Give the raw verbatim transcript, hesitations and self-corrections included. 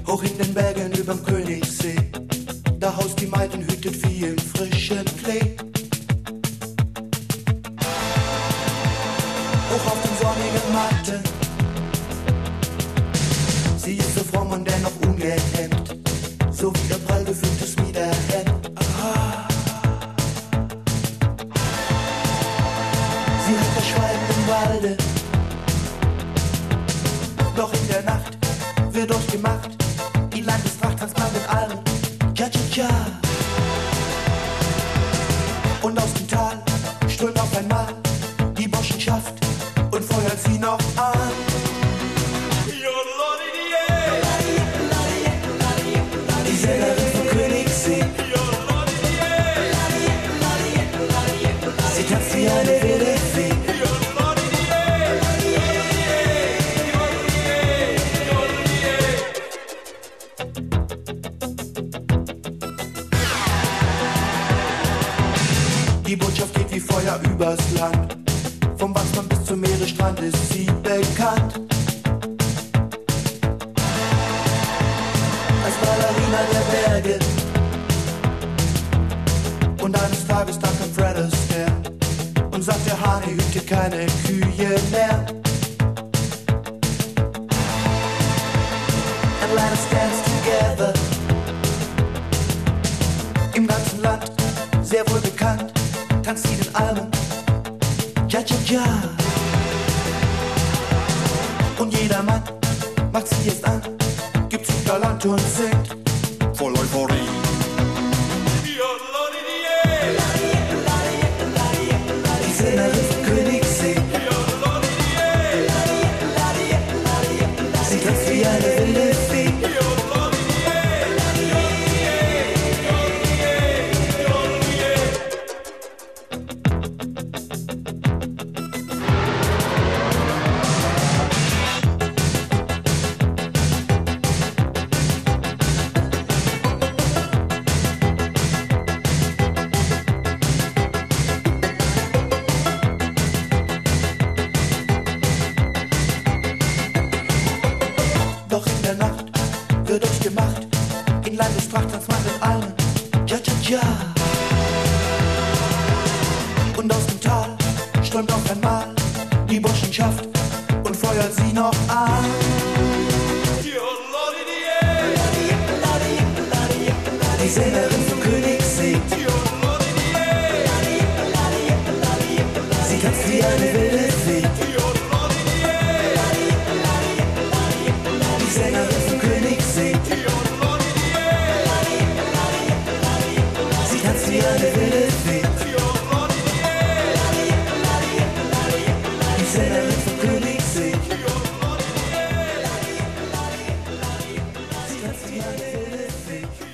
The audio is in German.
Hoch in den Bergen überm Königssee, da haust die Maid und hütet Vieh im frischen Klee. Hoch auf den sonnigen Matten, sie ist so fromm und dennoch ungehemmt, so wie ihr prall gefülltes Miederhemd. Ah. Sie hat das Schweigen im Walde, doch in der Nacht wird euch gemacht die Landestracht tanzt mal mit allen. Tja, tja, tja. Und aus dem Tal strömt auf einmal die Burschenschaft und feuert sie noch an. Die Sängerin vom Königssee, sie tanzt wie eine wilde Fee. Die Botschaft geht wie Feuer übers Land, vom Wachsmann bis zum Meeresstrand ist sie bekannt. Als Ballerina der Berge, und eines Tages da kommt Fred Astaire und sagt, der Hahn hüte keine Kühe mehr. And let us dance together, im ganzen Land sehr wohl bekannt, tanzt sie den Almen, ja, ja, ja. Und jeder Mann macht sie jetzt an, gibt sich galant und singt voll Euphorie. Die Sängerin vom Königssee, sie tanzt wie eine wilde Fee. Doch in der Nacht wird euch gemacht, in Landestracht tanzt man mit allen, ja, ja, ja. Und aus dem Tal strömt auf einmal die Burschenschaft und feuert sie noch an. Die Sängerin vom Königssee, sie tanzt wie eine wilde Fee. Die Sängerin vom Königssee, sie tanzt wie eine wilde Fee. Die Sängerin vom Königssee, sie tanzt wie eine wilde Fee.